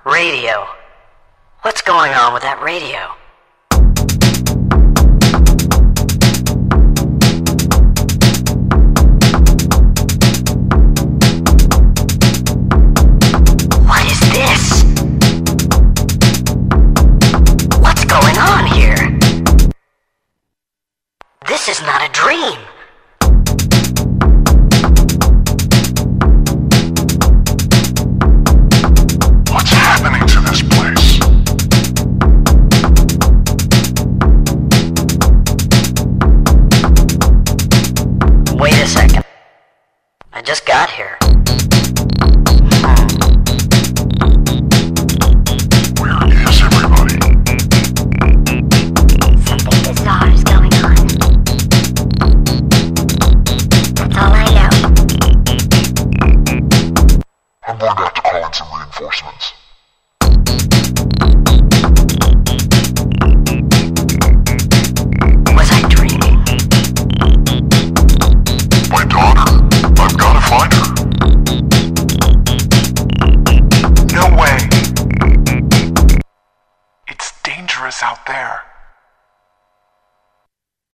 Radio. What's going on with that radio? What is this? What's going on here? This is not a dream. What's happening to this place? Wait a second. I just got here. Where is everybody? Something bizarre is going on. That's all I know. I'm going to have to call in some reinforcements. Was I dreaming? My daughter. I've got to find her. No way. It's dangerous out there.